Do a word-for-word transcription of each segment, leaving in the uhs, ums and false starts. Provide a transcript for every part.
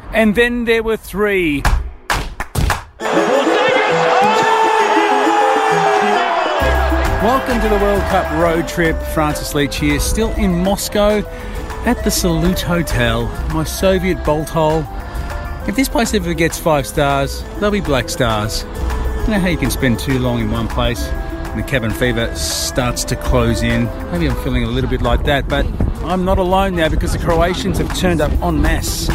And then there were three. Welcome to the World Cup road trip. Francis Leach here, still in Moscow at the Salute Hotel, my Soviet bolt hole. If this place ever gets five stars, there'll be black stars. You know how you can spend too long in one place and the cabin fever starts to close in? Maybe I'm feeling a little bit like that, but I'm not alone now because the Croatians have turned up en masse.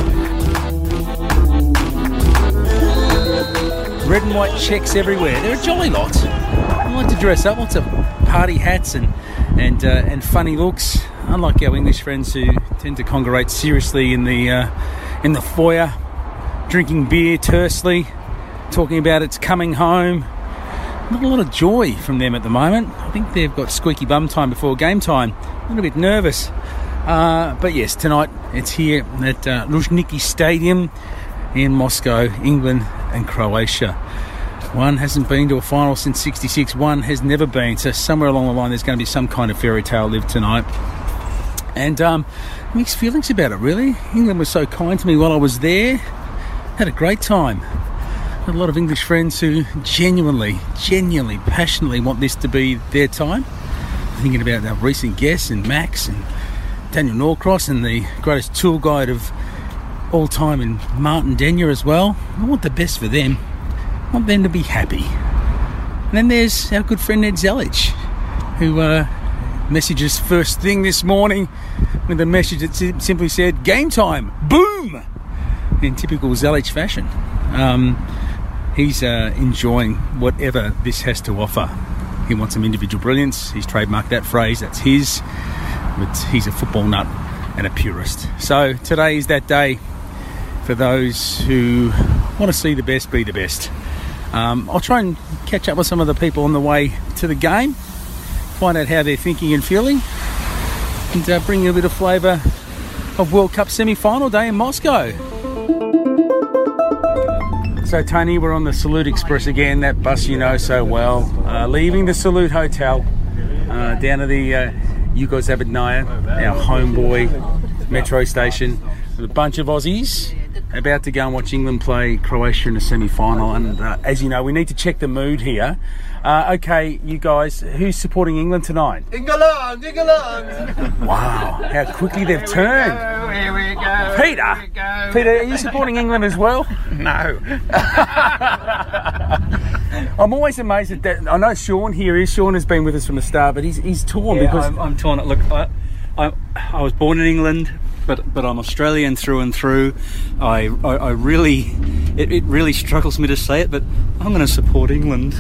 Red and white checks everywhere. They're a jolly lot. I like to dress up, lots of party hats and and uh, and funny looks. Unlike our English friends who tend to congregate seriously in the uh, in the foyer, drinking beer tersely, talking about it's coming home. Not a lot of joy from them at the moment. I think they've got squeaky bum time before game time. A little bit nervous. Uh, but yes, tonight it's here at uh, Luzhniki Stadium in Moscow, England and Croatia. One hasn't been to a final since sixty-six. One has never been. So somewhere along the line there's going to be some kind of fairy tale lived tonight. And um, mixed feelings about it, really. England was so kind to me while I was there. Had a great time. Had a lot of English friends who genuinely, genuinely, passionately want this to be their time. Thinking about our recent guests and Max and Daniel Norcross and the greatest tour guide of all time in Martin Denyer as well. I want the best for them. I want them to be happy. And then there's our good friend Ed Zelic, who uh, messages first thing this morning with a message that simply said, game time, boom, in typical Zelic fashion. Um, he's uh, enjoying whatever this has to offer. He wants some individual brilliance. He's trademarked that phrase, that's his. But he's a football nut and a purist. So today is that day for those who want to see the best be the best. Um, I'll try and catch up with some of the people on the way to the game, find out how they're thinking and feeling, and uh, bring you a bit of flavour of World Cup semi-final day in Moscow. So Tony, we're on the Salute Express again, that bus you know so well, uh, leaving the Salute Hotel uh, down to the uh, Yugoslavia, our homeboy metro station, with a bunch of Aussies about to go and watch England play Croatia in the semi-final. And uh, as you know, we need to check the mood here. Uh, okay, you guys, who's supporting England tonight? England, England! Wow, how quickly they've turned. Here we go, Peter, here we go. Peter, are you supporting England as well? No. I'm always amazed at that. I know Sean here is. Sean has been with us from the start, but he's he's torn yeah, because I'm, I'm torn. Look, I, I I was born in England, but but I'm Australian through and through. I I, I really it, it really struggles me to say it, but I'm going to support England.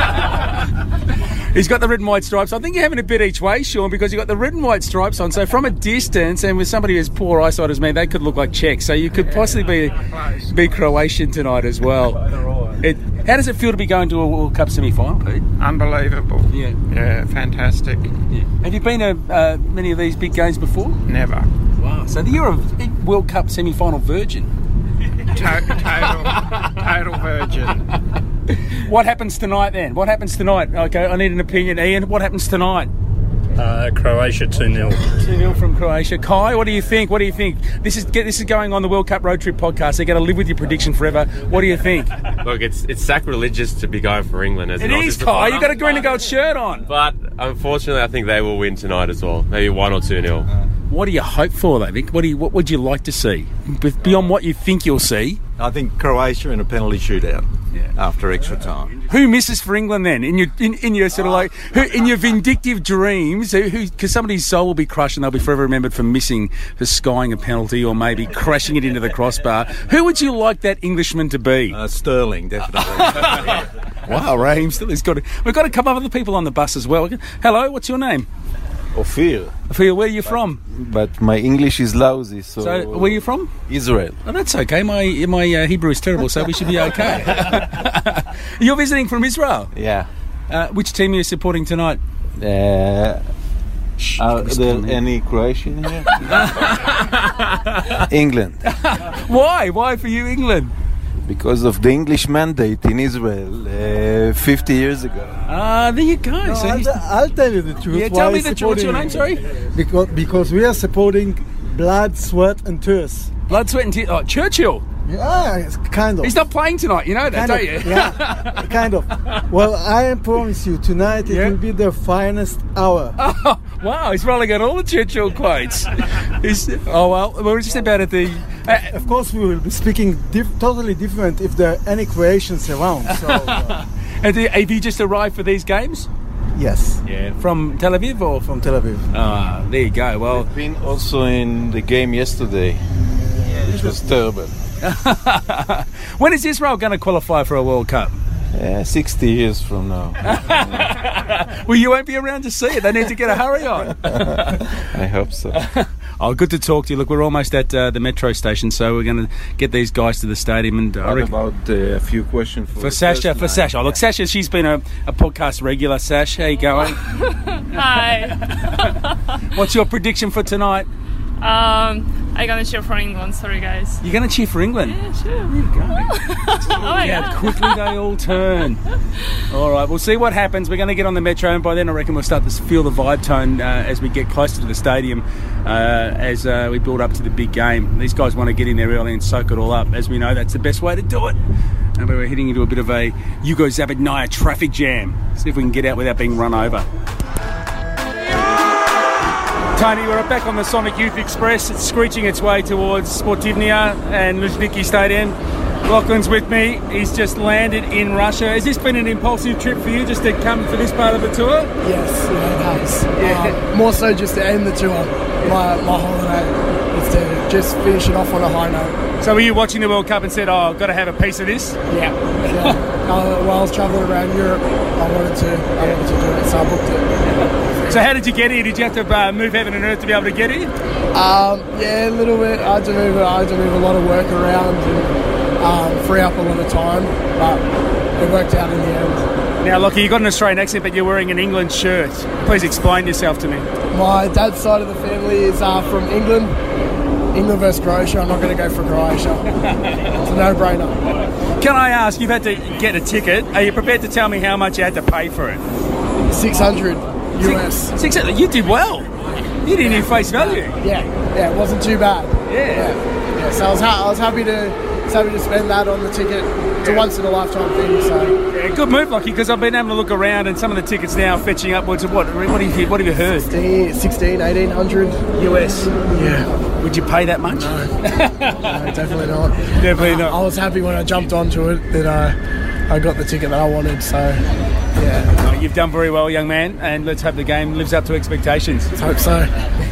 he's got the red and white stripes. I think you're having a bit each way, Sean, because you've got the red and white stripes on. So from a distance, and with somebody as poor eyesight as me, they could look like Czechs. So you could possibly be be Croatian tonight as well. It, how does it feel to be going to a World Cup semi-final, Pete? Unbelievable. Yeah. Yeah, fantastic. Yeah. Have you been to uh, many of these big games before? Never. Wow. So you're a World Cup semi-final virgin. To- total, total virgin. What happens tonight then? What happens tonight? Okay, I need an opinion. Ian, what happens tonight? Uh, Croatia two nil. two nil from Croatia. Kai, what do you think? What do you think? This is this is going on the World Cup Road Trip podcast. They're going to live with your prediction forever. What do you think? Look, it's it's sacrilegious to be going for England. As It is, Kai. You've got a green and gold shirt on. But unfortunately, I think they will win tonight as well. Maybe one or two nil. What do you hope for, though, Vic? What do you what would you like to see beyond what you think you'll see? I think Croatia in a penalty shootout yeah. after extra time. Who misses for England then? In your in, in your sort of like who, in your vindictive dreams, who because somebody's soul will be crushed and they'll be forever remembered for missing, for skying a penalty or maybe crashing it into the crossbar. Who would you like that Englishman to be? Uh, Sterling, definitely. Wow, Raheem still has got. To, we've got a couple of other people on the bus as well. Hello, what's your name? Ophir. Ophir, where are you from? But my English is lousy, so... So, where are you from? Israel. Oh, that's okay. My my uh, Hebrew is terrible, so we should be okay. You're visiting from Israel? Yeah. Uh, which team are you supporting tonight? Uh, are there any Croatian here? England. Why? Why for you, England? Because of the English mandate in Israel uh, fifty years ago. Ah, there you go. No, so I'll, you... I'll tell you the truth. Yeah, tell me the truth. What's your name, sorry? Because, because we are supporting blood, sweat and tears. Blood, sweat and tears. Oh, Churchill. Yeah, it's kind of. He's not playing tonight, you know that, kind don't of, you? Yeah, kind of. Well, I promise you, tonight it Yeah. will be the finest hour. Oh, wow, he's rolling out all the Churchill quotes. He's, oh, well, we're just about at the... Uh, Of course, we will be speaking diff- totally different if there are any Croatians around. So, uh, and the- have you just arrived for these games? yes, Yeah. From Tel Aviv or... from Tel Aviv. Ah, there you go. Well, Been also in the game yesterday. It was terrible. when is Israel going to qualify for a World Cup? Yeah, sixty years from now. Well, you won't be around to see it. They need to get a hurry on. I hope so. Oh, good to talk to you. Look, we're almost at uh, the metro station, so we're going to get these guys to the stadium. And uh, I What reckon- about uh, a few questions for, for the Sasha, first for night? Sasha. Oh, look, Sasha, she's been a, a podcast regular. Sash, how you going? Hi. What's your prediction for tonight? um, I'm gonna cheer for England. Sorry, guys. You're going to cheer for England? Yeah, sure. There you go. Oh my How god. quickly they all turn. All right, we'll see what happens. We're going to get on the metro, and by then I reckon we'll start to feel the vibe tone uh, as we get closer to the stadium, uh, as uh, we build up to the big game. These guys want to get in there early and soak it all up. As we know, that's the best way to do it. And we're heading into a bit of a Yugo-Zavodnaya traffic jam. See if we can get out without being run over. Tony, we're back on the Sonic Youth Express. It's screeching its way towards Sportivnia and Luzhniki Stadium. Lachlan's with me. He's just landed in Russia. Has this been an impulsive trip for you just to come for this part of the tour? Yes, yeah, it has. Yeah. Um, more so just to end the tour, my, my holiday, is to just finish it off on a high note. So were you watching the World Cup and said, oh, I've got to have a piece of this? Yeah. yeah. uh, while I was travelling around Europe, I wanted to, I wanted to do it, so I booked it. So how did you get here? Did you have to uh, move heaven and earth to be able to get here? Um, yeah, a little bit. I had to move, I had to move a lot of work around and um, free up a lot of time, but it worked out in the end. Now, Lockie, you've got an Australian accent, but you're wearing an England shirt. Please explain yourself to me. My dad's side of the family is uh, from England. England versus Croatia. I'm not going to go for Croatia. It's a no-brainer. Can I ask, you've had to get a ticket. Are you prepared to tell me how much you had to pay for it? six hundred U S. Six, you did well. You didn't even face value. Yeah, yeah, it wasn't too bad. Yeah. yeah, yeah. So I was, ha- I was happy to, was happy to spend that on the ticket. It's a once in a lifetime thing. So Yeah, good move, Lockie, because I've been having a look around and some of the tickets now are fetching upwards of what? What have you, what have you heard? sixteen, eighteen hundred U S. Yeah. Would you pay that much? No, no definitely not. Definitely not. I was happy when I jumped onto it that I, I got the ticket that I wanted. So yeah, Oh, you've done very well, young man, and let's hope the game lives up to expectations. let's hope so.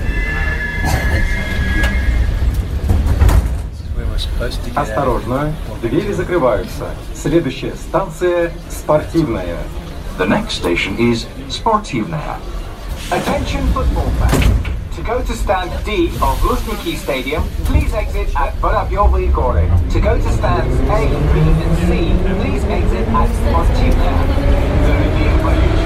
Осторожно, двери закрываются. Следующая станция Спортивная. The next station is Sportivnaya. Attention football fans. To go to stand D of Luzhniki Stadium, please exit at Vorobyovoy Gory. To go to stands A, B and C, please exit at Sportivnaya.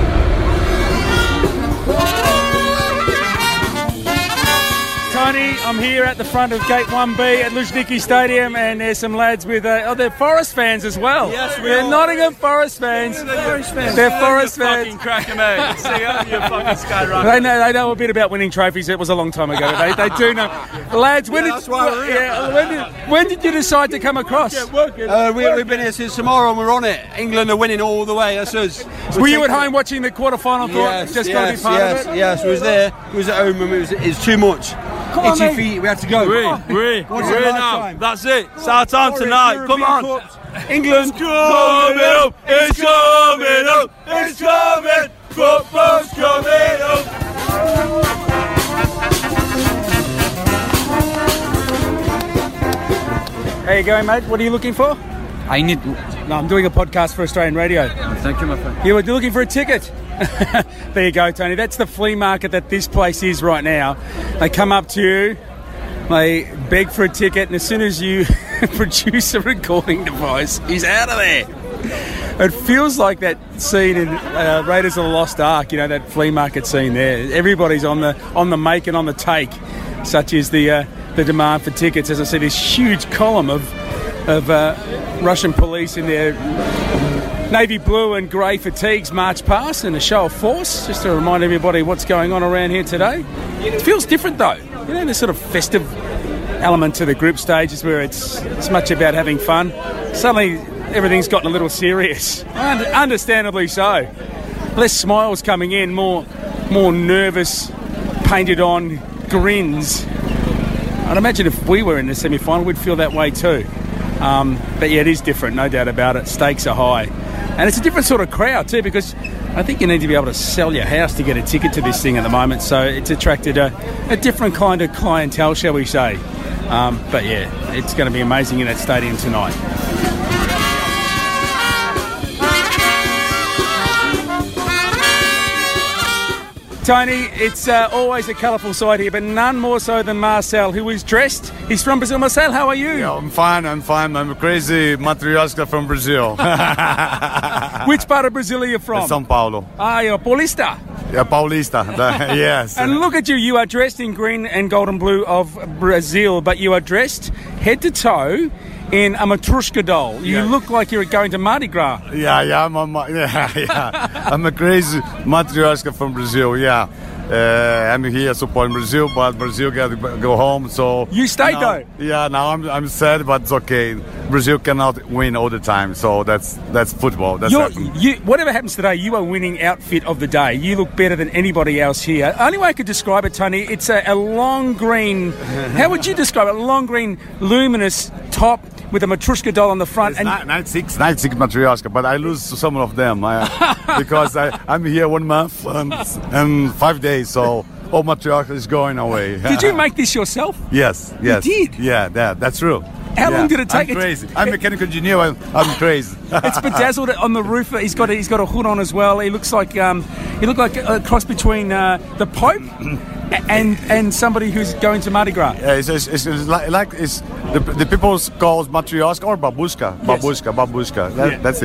Tony, I'm here at the front of Gate one B at Luzhniki Stadium, and there's some lads with, uh, oh, they're Forest fans as well. Yes, we They're are. Nottingham Forest fans. Yeah, they're Forest fans. They're Yeah, Forest you fans. fucking crack 'em out. See how you fucking skyrocket. They know, they know a bit about winning trophies. It was a long time ago. They, they do know. Lads, when, Yeah, did, that's why we're here. yeah, when, did, when did you decide to come across? Uh, we, we've been here since tomorrow and we're on it. England are winning all the way. That's us. Were you at home watching the quarter-final? Thought Yes, just yes, got to be part yes, of it? yes. We was there. We was at home and it was, it was too much. Come on, Itchy mate. feet. We had to go. We, Come on. we, Once we in a now. lifetime. That's it. It's our time Sorry, tonight. Come European on. Cups. England Coming up. It's coming up. It's coming. Football's coming up. How you going, mate? What are you looking for? I need. No, I'm doing a podcast for Australian radio. Thank you, my friend. You were looking for a ticket. There you go, Tony. That's the flea market that this place is right now. They come up to you, they beg for a ticket, and as soon as you produce a recording device, he's out of there. It feels like that scene in uh, Raiders of the Lost Ark, you know, that flea market scene there. Everybody's on the on the make and on the take, such is the uh, the demand for tickets. As I said, this huge column of of uh, Russian police in their navy blue and grey fatigues march past in a show of force, just to remind everybody what's going on around here today. It feels different though, you know, the sort of festive element to the group stages where it's it's much about having fun. Suddenly everything's gotten a little serious, und- understandably so. Less smiles coming in, more more nervous, painted on grins. I'd imagine if we were in the semi-final, we'd feel that way too. Um, but yeah, it is different, no doubt about it. Stakes are high. And it's a different sort of crowd too, because I think you need to be able to sell your house to get a ticket to this thing at the moment. So it's attracted a, a different kind of clientele, shall we say. Um, but yeah, it's going to be amazing in that stadium tonight. Tony, it's uh, always a colourful sight here, but none more so than Marcel, who is dressed. He's from Brazil. Marcel, how are you? Yeah, I'm fine, I'm fine. I'm a crazy Matrioshka from Brazil. Which part of Brazil are you from? São Paulo. Ah, you're Paulista. Yeah, Paulista, the, yes. And look at you, you are dressed in green and golden blue of Brazil, but you are dressed head to toe in a Matrushka doll. You Yeah. look like you're going to Mardi Gras. Yeah, yeah, I'm a, ma- yeah, yeah. I'm a crazy Matrioshka from Brazil, yeah. Uh, I'm here supporting Brazil, but Brazil got to go home, so... You stayed now, though? Yeah, now I'm I'm sad, but it's okay. Brazil cannot win all the time, so that's that's football. That's You're, happening. you, whatever happens today, you are winning outfit of the day. You look better than anybody else here. Only way I could describe it, Tony, it's a, a long green... How would you describe it? A long green, luminous top with a Matrushka doll on the front. It's and ninety-six, ninety-six Matryoshka, but I lose some of them I, because I, I'm here one month and, and five days, so all Matryoshka is going away. Did you make this yourself? Yes, yes. You did? Yeah, that, that's true. How yeah. long did it take? I'm crazy. I'm a mechanical engineer. I'm, I'm crazy. It's bedazzled on the roof. He's got a, he's got a hood on as well. He looks like um, he looked like a cross between uh, the Pope and and somebody who's going to Mardi Gras. Yeah, it's, it's, it's like, like it's the, the people call Matryoshka or babushka, babushka, babushka. That, Yeah. That's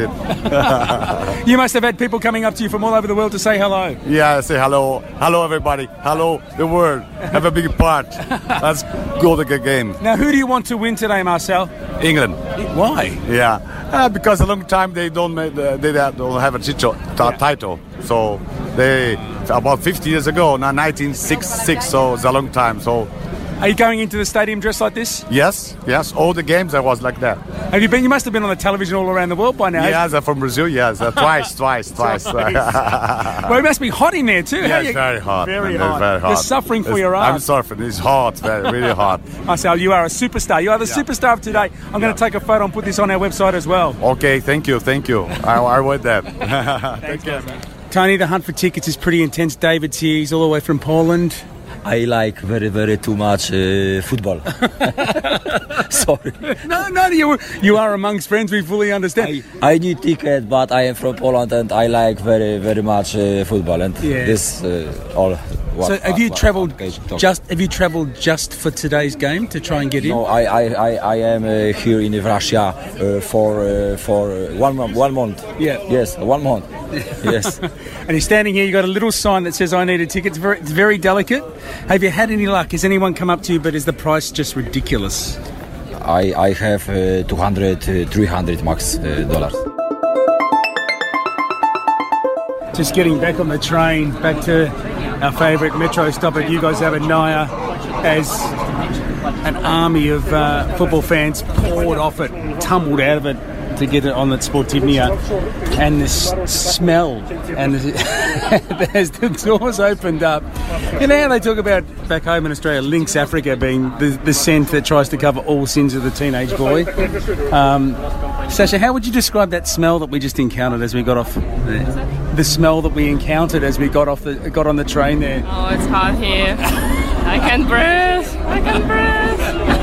it. You must have had people coming up to you from all over the world to say hello. Yeah, say hello, hello everybody, hello the world. Have a big part. Let's go to the game. Now, who do you want to win today, Marcel? England. Why? Yeah, uh, because a long time they don't make the, they don't have a title, t- title. So they about fifty years ago, now nineteen sixty-six. So it's a long time. So Are you going into the stadium dressed like this? yes, yes, all the games I was like that. Have you been? You must have been on the television all around the world by now. Yes, I'm from Brazil. Yes, uh, twice, twice, twice. Well, it must be hot in there too. How Yeah, you- it's very hot. Very man, hot. Very hot. You're suffering for It's- your I'm art. suffering. It's hot. Very, really hot. Marcel, you are a superstar. You are the Yeah. superstar of today. I'm going to take a photo and put this on our website as well. Okay, thank you, thank you. I, I want that. Thank you. Tony, the hunt for tickets is pretty intense. David's here. He's all the way from Poland. I like very, very too much uh, football. Sorry. No, no, you you are amongst friends. We fully understand. I need ticket, but I am from Poland and I like very, very much uh, football. And Yeah. this uh, all. What, So, have you what- travelled what- talk. just? Have you travelled just for today's game to try and get in? No, I, I, I, I am uh, here in Russia uh, for uh, for uh, one month. One month. Yeah. Yes, one month. Yes. And he's standing here. You got a little sign that says "I need a ticket." It's very, it's very delicate. Have you had any luck? Has anyone come up to you? But is the price just ridiculous? I, I have uh, two hundred, uh, three hundred max uh, dollars. Just getting back on the train, back to our favourite metro stop at Yugoslavia, as an army of uh, football fans poured off it, tumbled out of it to get it on the Sportivnia, and the s- smell, and the, as the doors opened up, you know how they talk about back home in Australia, Lynx Africa being the, the scent that tries to cover all sins of the teenage boy. Um, Sasha, how would you describe that smell that we just encountered as we got off? The, the smell that we encountered as we got off the got on the train there. Oh, it's hot here. I can't breathe. I can't breathe.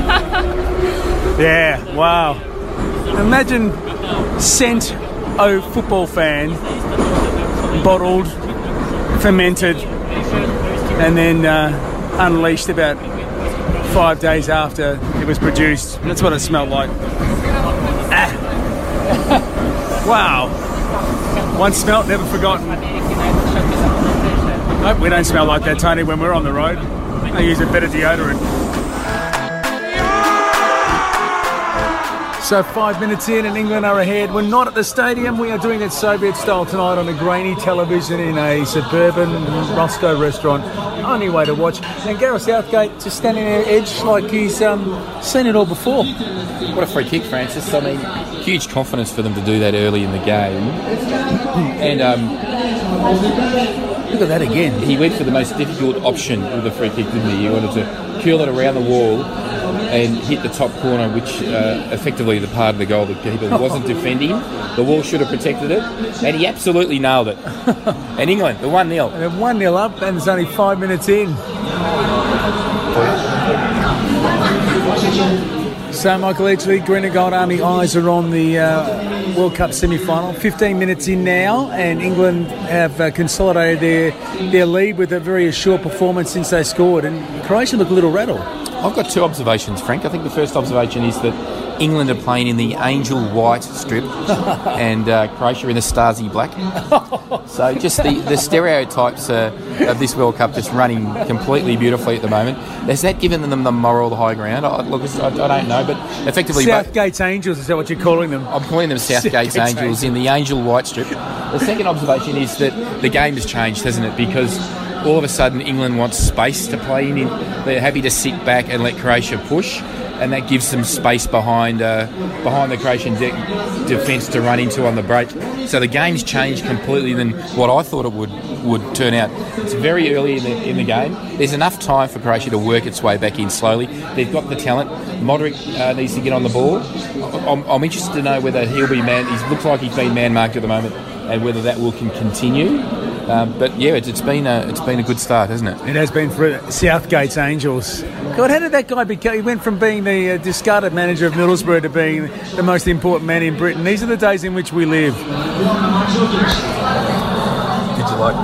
Yeah, wow. Imagine scent, oh football fan, bottled, fermented, and then uh, unleashed about five days after it was produced. That's what it smelled like. Ah. Wow. One smelt, never forgotten. Nope, we don't smell like that, Tony, when we're on the road. I use a better deodorant. So five minutes in and England are ahead. We're not at the stadium. We are doing it Soviet style tonight on a grainy television in a suburban Roscoe restaurant. Only way to watch. And Gareth Southgate just standing there edge like he's um, seen it all before. What a free kick, Francis. I mean, huge confidence for them to do that early in the game. And um, look at that again. He went for the most difficult option with the free kick, didn't he? He wanted to curl it around the wall and hit the top corner, which uh, effectively the part of the goal the keeper wasn't defending. The wall should have protected it, and he absolutely nailed it. And England, the one nil. They're one nil up, and there's only five minutes in. So, Michael Edgley, Green and Gold Army eyes are on the uh, World Cup semi-final. fifteen minutes in now, and England have uh, consolidated their their lead with a very assured performance since they scored, and Croatia look a little rattled. I've got two observations, Frank. I think the first observation is that England are playing in the angel white strip and uh, Croatia in the Stasi black. So just the, the stereotypes uh, of this World Cup just running completely beautifully at the moment. Has that given them the moral high ground? I, look, I, I don't know, but effectively... Southgate's Angels, is that what you're calling them? I'm calling them Southgate's, Southgate's Angels, Angels in the angel white strip. The second observation is that the game has changed, hasn't it? Because all of a sudden England wants space to play in. They're happy to sit back and let Croatia push, and that gives them space behind uh, behind the Croatian de- defence to run into on the break. So the game's changed completely than what I thought it would would turn out. It's very early in the, in the game. There's enough time for Croatia to work its way back in slowly. They've got the talent. Modric uh, needs to get on the ball. I'm, I'm interested to know whether he'll be man. He looks like he's been man-marked at the moment, and whether that will can continue. Um, but yeah, it's, it's been a it's been a good start, hasn't it? It has been for Southgate's Angels. God, how did that guy become? He went from being the uh, discarded manager of Middlesbrough to being the most important man in Britain. These are the days in which we live. Did you like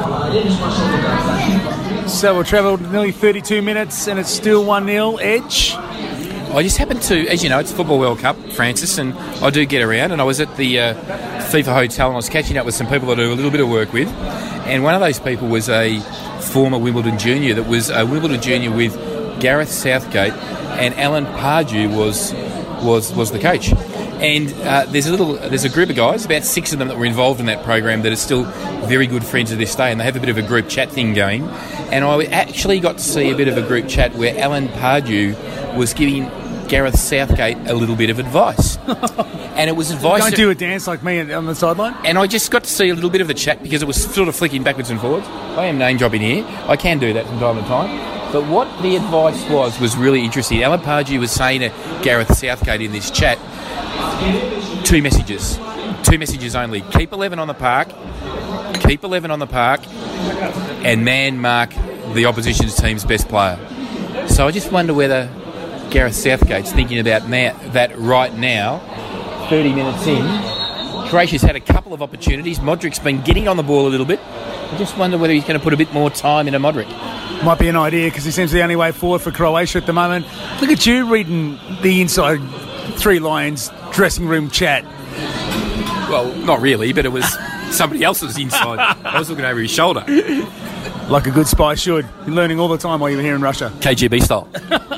it? So we've travelled nearly thirty-two minutes and it's still one nil. Edge. I just happened to, as you know, it's Football World Cup, Francis, and I do get around, and I was at the uh, FIFA Hotel and I was catching up with some people that I do a little bit of work with, and one of those people was a former Wimbledon junior that was a Wimbledon junior with Gareth Southgate, and Alan Pardew was was was the coach. And uh, there's a little, there's a group of guys, about six of them that were involved in that program that are still very good friends to this day, and they have a bit of a group chat thing going. And I actually got to see a bit of a group chat where Alan Pardew was giving Gareth Southgate a little bit of advice. And it was advice... Don't do a dance like me on the sideline. And I just got to see a little bit of the chat because it was sort of flicking backwards and forwards. I am name dropping here. I can do that from time to time. But what the advice was was really interesting. Alan Pardew was saying to Gareth Southgate in this chat, two messages. Two messages only. Keep eleven on the park. Keep eleven on the park. And man mark the opposition's team's best player. So I just wonder whether Gareth Southgate's thinking about now, that right now, thirty minutes in. Croatia's had a couple of opportunities. Modric's been getting on the ball a little bit. I just wonder whether he's going to put a bit more time into Modric. Might be an idea because he seems the only way forward for Croatia at the moment. Look at you reading the inside Three Lions dressing room chat. Well, not really, but it was somebody else's inside. I was looking over his shoulder. Like a good spy should. You're learning all the time while you're here in Russia. K G B style.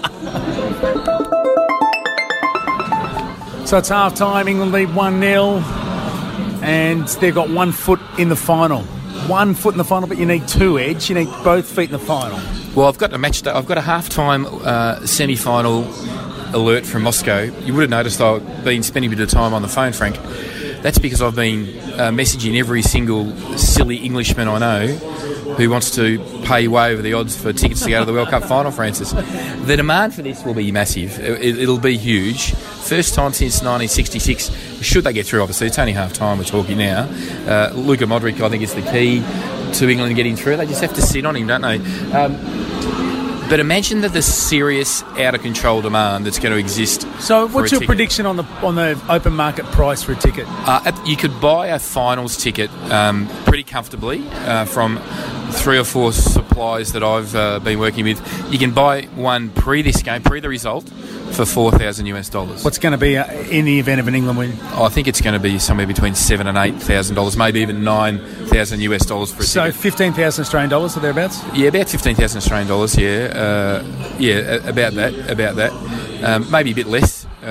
So it's half time. England lead one nil. And they've got one foot in the final. One foot in the final, but you need two, Edge. You need both feet in the final. Well, I've got a match. I've got a half-time uh, semi-final alert from Moscow. You would have noticed I've been spending a bit of time on the phone, Frank. That's because I've been uh, messaging every single silly Englishman I know who wants to pay way over the odds for tickets to go to the World Cup final, Francis. The demand for this will be massive. It, it'll be huge. First time since nineteen sixty-six, should they get through, obviously. It's only half-time, we're talking now. Uh, Luka Modric, I think, is the key to England getting through. They just have to sit on him, don't they? Um, But imagine that the serious, out-of-control demand that's going to exist. So, what's your ticket. prediction on the on the open market price for a ticket? Uh, you could buy a finals ticket um, pretty comfortably uh, from three or four suppliers that I've uh, been working with. You can buy one pre this game, pre the result, for four thousand US dollars. What's going to be uh, in the event of an England win? Oh, I think it's going to be somewhere between seven and eight thousand dollars, maybe even nine thousand US dollars for a so ticket. So fifteen thousand Australian dollars or thereabouts? Yeah, about fifteen thousand Australian dollars. Yeah, uh, yeah, about that, about that. Um, maybe a bit less. Um,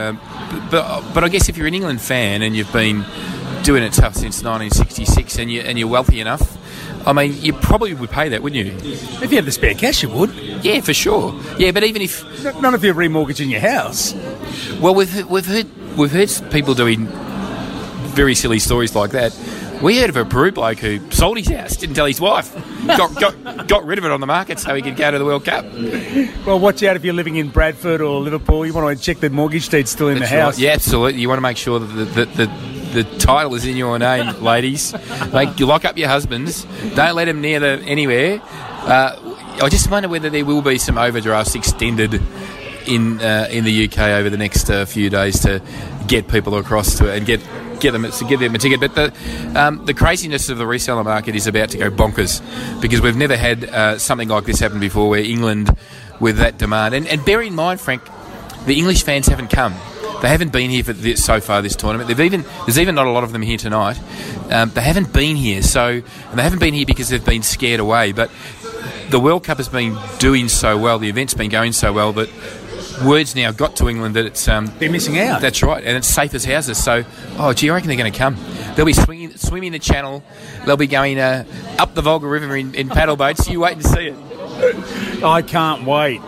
but but I guess if you're an England fan and you've been doing it tough since nineteen sixty-six and you and you're wealthy enough, I mean, you probably would pay that, wouldn't you? If you had the spare cash, you would. Yeah, for sure. Yeah, but even if none of you are remortgaging your house. Well, we've we've heard we've heard people doing very silly stories like that. We heard of a Peru bloke who sold his house, didn't tell his wife, got, got got rid of it on the market so he could go to the World Cup. Well, watch out if you're living in Bradford or Liverpool. You want to check the mortgage deed's still in That's the house. Right. Yeah, absolutely. You want to make sure that the, the, the, the title is in your name, ladies. Like, you lock up your husbands. Don't let them near the anywhere. Uh, I just wonder whether there will be some overdrafts extended in uh, in the U K over the next uh, few days to get people across to it and get. Get them to give them a ticket, but the um, the craziness of the reseller market is about to go bonkers because we've never had uh, something like this happen before, where England, with that demand, and, and bear in mind, Frank, the English fans haven't come. They haven't been here for this, so far this tournament. They've even there's even not a lot of them here tonight. Um, they haven't been here, so and they haven't been here because they've been scared away. But the World Cup has been doing so well, the event's been going so well that. Word's now got to England that it's um, they're missing out. That's right, and it's safe as houses. So, oh, gee, I reckon they're going to come. They'll be swinging, swimming the channel. They'll be going uh, up the Volga River in, in paddle boats. You wait and see it. I can't wait.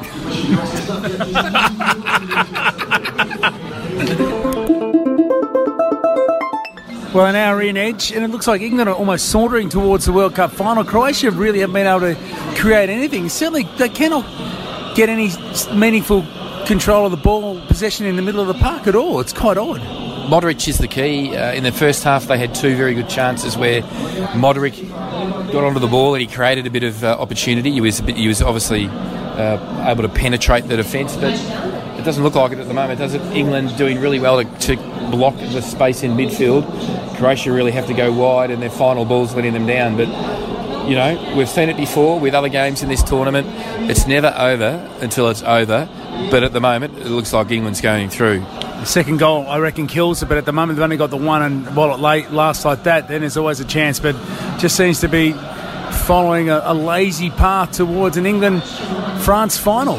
Well, an hour in, Edge, and it looks like England are almost sauntering towards the World Cup final. Croatia really haven't been able to create anything. Certainly, they cannot get any meaningful control of the ball possession in the middle of the park at all. It's quite odd. Modric is the key. Uh, in the first half, they had two very good chances where Modric got onto the ball and he created a bit of uh, opportunity. He was a bit, he was obviously uh, able to penetrate the defence, but it doesn't look like it at the moment, does it? England doing really well to, to block the space in midfield. Croatia really have to go wide, and their final ball's letting them down. But you know, we've seen it before with other games in this tournament. It's never over until it's over. But at the moment, it looks like England's going through. The second goal, I reckon, kills it. But at the moment, they've only got the one. And while it late lasts like that, then there's always a chance. But just seems to be following a, a lazy path towards an England-France final.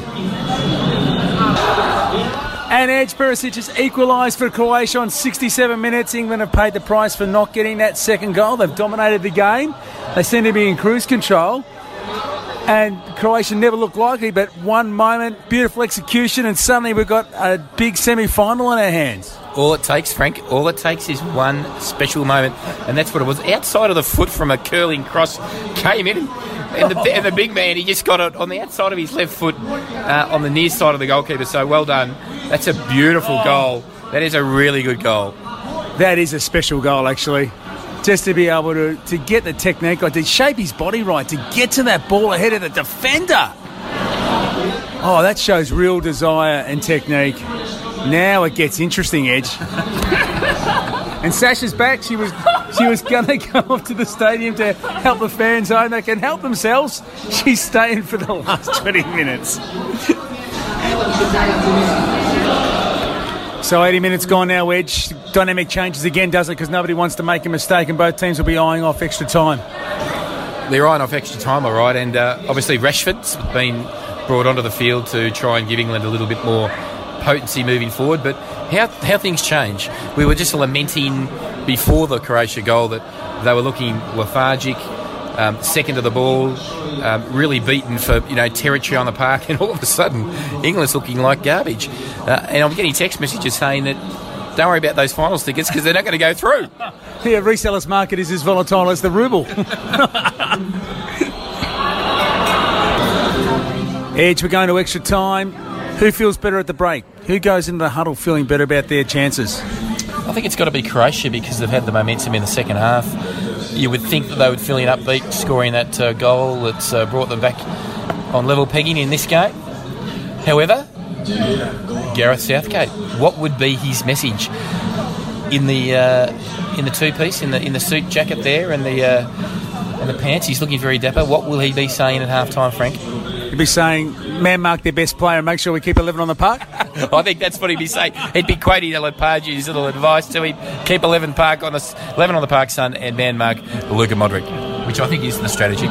And Edge Perisic has equalised for Croatia on sixty-seven minutes. England have paid the price for not getting that second goal. They've dominated the game. They seem to be in cruise control. And Croatia never looked likely, but one moment, beautiful execution, and suddenly we've got a big semi-final on our hands. All it takes, Frank, all it takes is one special moment, and that's what it was. Outside of the foot from a curling cross, came in, and the, and the big man, he just got it on the outside of his left foot uh, on the near side of the goalkeeper, so well done. That's a beautiful goal. That is a really good goal. That is a special goal, actually. Just to be able to, to get the technique, like to shape his body right, to get to that ball ahead of the defender. Oh, that shows real desire and technique. Now it gets interesting, Edge. And Sasha's back. She was she was going to go off to the stadium to help the fans home. They can help themselves. She's staying for the last twenty minutes. So eighty minutes gone now, Edge. Dynamic changes again, does it? Because nobody wants to make a mistake, and both teams will be eyeing off extra time. They're eyeing off extra time, all right. And uh, obviously Rashford's been brought onto the field to try and give England a little bit more potency moving forward. But how how things change. We were just lamenting before the Croatia goal that they were looking lethargic, um, second to the ball, um, really beaten for you know territory on the park, and all of a sudden England's looking like garbage. Uh, and I'm getting text messages saying that don't worry about those finals tickets because they're not going to go through. Yeah, resellers market is as volatile as the ruble. Edge, we're going to extra time. Who feels better at the break? Who goes into the huddle feeling better about their chances? I think it's got to be Croatia because they've had the momentum in the second half. You would think that they would feel in upbeat, scoring that uh, goal that's uh, brought them back on level pegging in this game. However, Gareth Southgate, what would be his message in the uh, in the two-piece, in the in the suit jacket there, and the uh, and the pants? He's looking very dapper. What will he be saying at half-time, Frank? He'd be saying, man mark their best player and make sure we keep eleven on the park. I think that's what he'd be saying. He'd be quoting Lepagio's little advice to him: keep eleven park on the eleven on the park, son, and man mark Luka Modric, which I think is the strategy.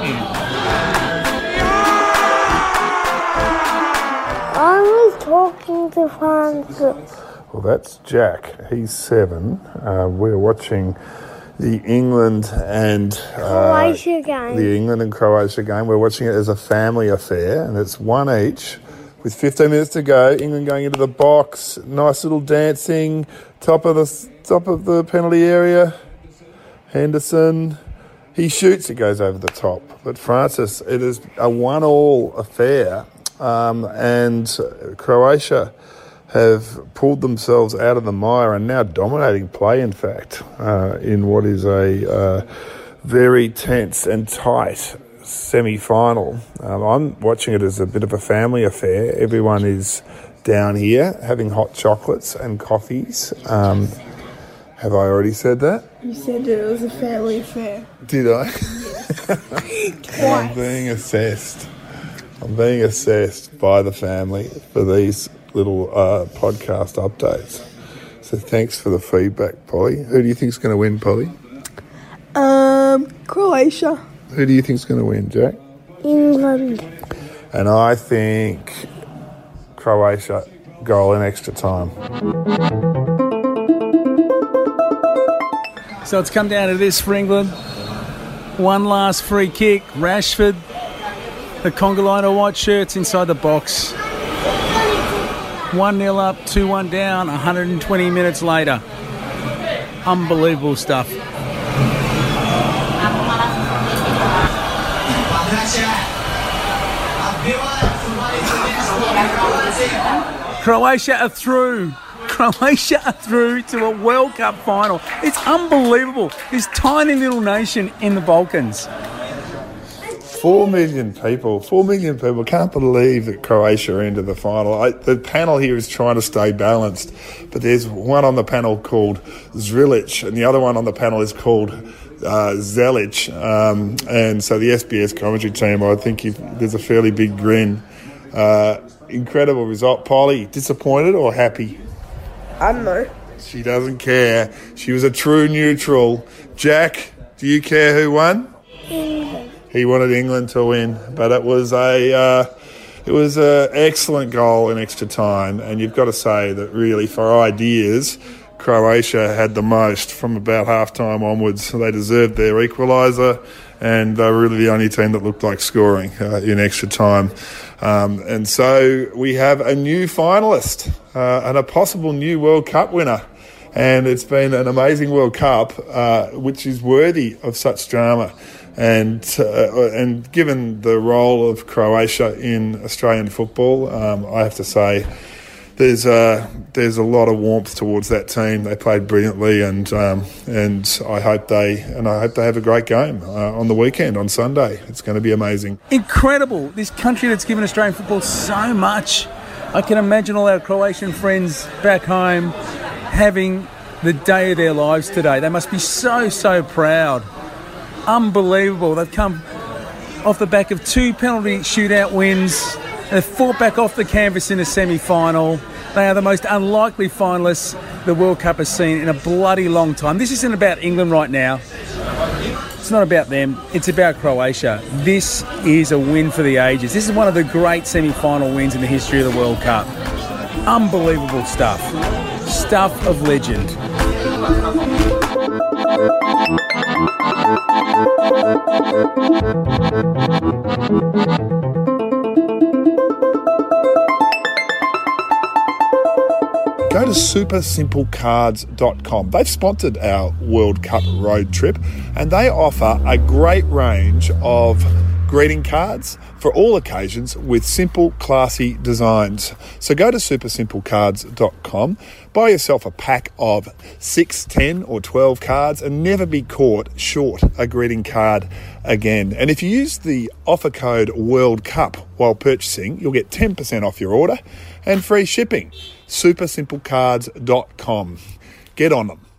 I was talking to fans Well, that's Jack. He's seven. Uh, we're watching the England and uh, Croatia game. The England and Croatia game. We're watching it as a family affair, and it's one each. With fifteen minutes to go, England going into the box. Nice little dancing. Top of the top of the penalty area. Henderson. He shoots. It goes over the top. But Francis, it is a one-all affair, um, and Croatia have pulled themselves out of the mire and now dominating play, in fact, uh, in what is a uh, very tense and tight semi-final. Um, I'm watching it as a bit of a family affair. Everyone is down here having hot chocolates and coffees. Um, have I already said that? You said that it was a family affair. Did I? I'm being assessed. I'm being assessed by the family for these little uh, podcast updates. So thanks for the feedback, Polly. Who do you think's going to win, Polly? Um, Croatia. Who do you think's going to win, Jack? England. And I think Croatia goal in extra time. So it's come down to this for England. One last free kick. Rashford, the conga line of white shirts inside the box. one nil up, two one down, one hundred twenty minutes later. Unbelievable stuff. Croatia are through. Croatia are through to a World Cup final. It's unbelievable. This tiny little nation in the Balkans. Four million people. Four million people. Can't believe that Croatia are into the final. I, the panel here is trying to stay balanced, but there's one on the panel called Zrilic, and the other one on the panel is called uh, Zelic. Um, and so the S B S commentary team, I think if, there's a fairly big grin. Uh, incredible result. Polly, disappointed or happy? I don't know. She doesn't care. She was a true neutral. Jack, do you care who won? England. He wanted England to win, but it was a uh, it was an excellent goal in extra time, and you've got to say that really for ideas, Croatia had the most from about half time onwards. They deserved their equaliser, and they were really the only team that looked like scoring uh, in extra time. Um, and so we have a new finalist uh, and a possible new World Cup winner. And it's been an amazing World Cup, uh, which is worthy of such drama. And uh, and given the role of Croatia in Australian football, um, I have to say there's a, there's a lot of warmth towards that team. They played brilliantly, and um, and I hope they and I hope they have a great game uh, on the weekend on Sunday. It's going to be amazing. Incredible! This country that's given Australian football so much. I can imagine all our Croatian friends back home having the day of their lives today. They must be so so proud. Unbelievable! They've come off the back of two penalty shootout wins. They've fought back off the canvas in a semi-final. They are the most unlikely finalists the World Cup has seen in a bloody long time. This isn't about England right now. It's not about them. It's about Croatia. This is a win for the ages. This is one of the great semi-final wins in the history of the World Cup. Unbelievable stuff. Stuff of legend. Go to super simple cards dot com. They've sponsored our World Cup road trip, and they offer a great range of greeting cards for all occasions with simple, classy designs. So go to super simple cards dot com, buy yourself a pack of six, ten or twelve cards and never be caught short a greeting card again. And if you use the offer code World Cup while purchasing, you'll get ten percent off your order and free shipping. super simple cards dot com. Get on them.